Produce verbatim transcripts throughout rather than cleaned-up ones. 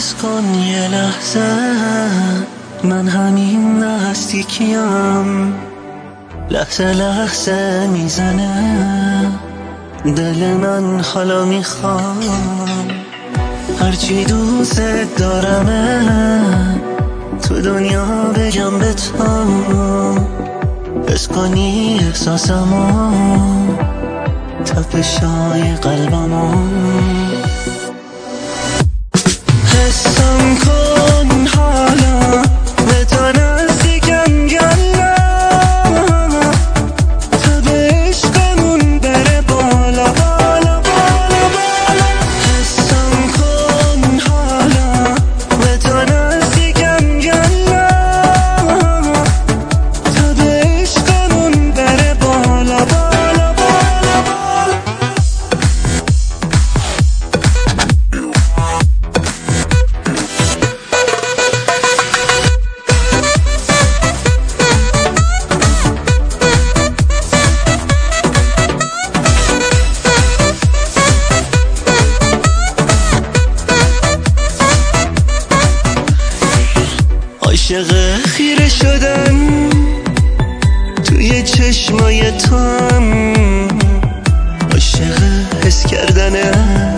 حس کن یه لحظه من همین نزدیکیم، لحظه لحظه میزنه دل من، حالا میخوام هرچی دوست دارمه تو دنیا بگم به تو، حس کنی احساسمو، تپشای قلبمو. حسم کن حالا به تو نزدیکم گلا، تا به عشقمون بره بالا بالا بالا بالا. حسم کن حالا به تو نزدیکم گلا، تا به عشقمون بره بالا بالا بالا بالا. عاشق خیره شدن توی چشمای تو هم، عاشق حس کردنه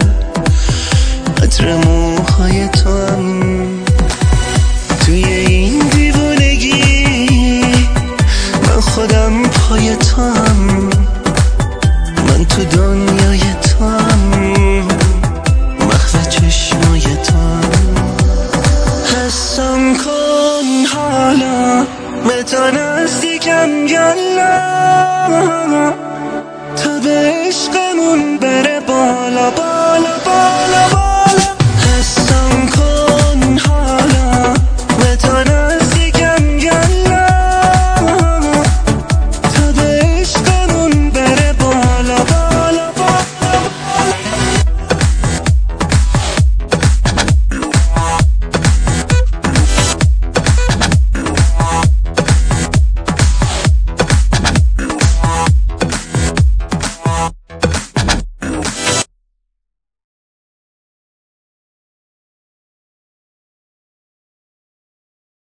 عطر موهای تو هم. توی این دیوونگی من خودم پای تو هم، من تو دنیای تو هم، محو چشمای تو هم. حسم کن حالا به تو نزدیکم گلا،